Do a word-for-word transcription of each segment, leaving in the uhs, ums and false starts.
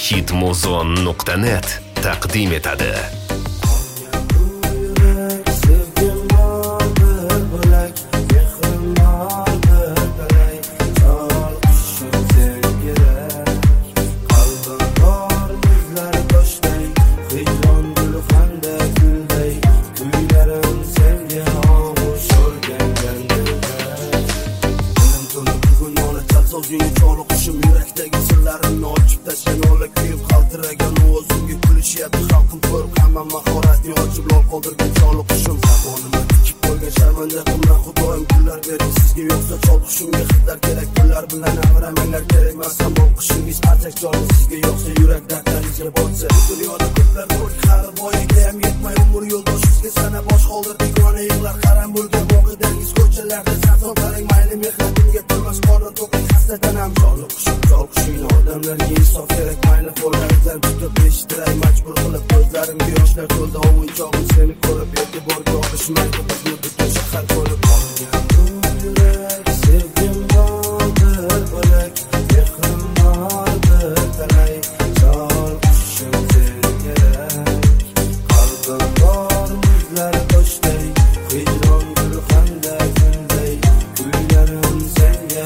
hitmuzon nuqta net taqdim etadi. Sözünü çoluk kuşum yürekteki sırlarını açıp taşın ola kuyup kaldıragan o'zimga kulishyapti xalqim ko'rib hamma mahoratni ochib lol qoldirgan choliq qushim zamonimni tikib qo'ygan sharmanda qilma xudoyim kunlar bering sizga yo'qsa chol qushimga xitlar kerak kunlar bilan amramanglar kerak emas zamon qushingiz qanchak jonli sizga yo'qsa yurak dardlaringizga botsa dunyoda ko'plar bor hali voyaga ham yetmay umr yo'ldoshingizga sana bosh qoldirdik ona yig'lar qaram bo'lgan voqedangiz ko'chalarda sarson qarang mayli mehnatimga to'lmas qorni to'q Tanam choliq qushim chol qushingni odamlarga insof kerak mayli qo'llaringdan tutib eshittiray majbur qilib ko'zlarimga yoshlar to'ldi o'yinchog'im seni ko'rib e'tiborga olishmaydi bizni butun shahar ko'rib qolgan yurak sevgim bordir bo'lak mehrim bordir talay chol qushim seni kerak qalbim bor muzlar toshday hijron gulxanda gulday kuylarim senga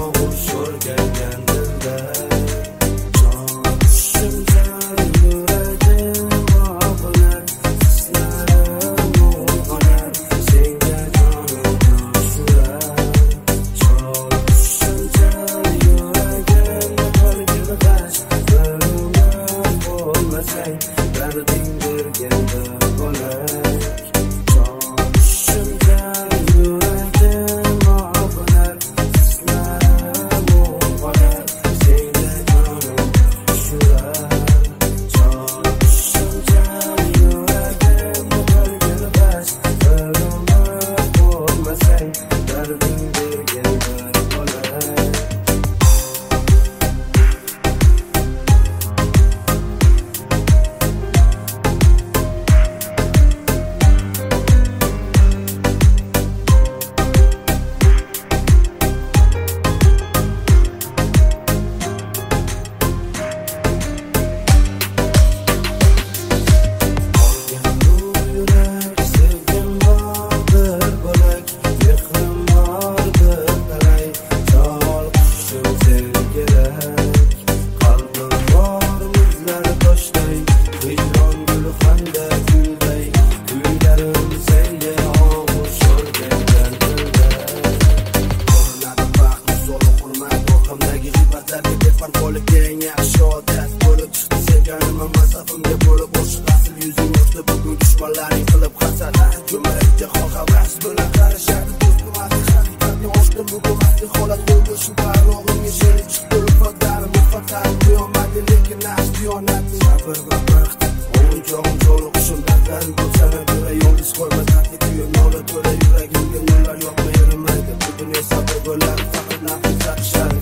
dushmanlaring qilib hasad ko'makka xohavas bilan qarashadi do'stim haqiqatni ochdim bugun vaqti holat bo'ldi shu parog'imga seni chiqdi ulfatlarim ulfatlarim qiyomatni lekin nas diyonatni sabr va baxt o'yinchog'im choliq qushim dardlarim ko'p sana ko'ra yolg'iz qolma tatli kuyim nola to'la yuragimga nurlar yoqma yaramaydi bu dunyo sabr bo'lar faqat nafis taqishar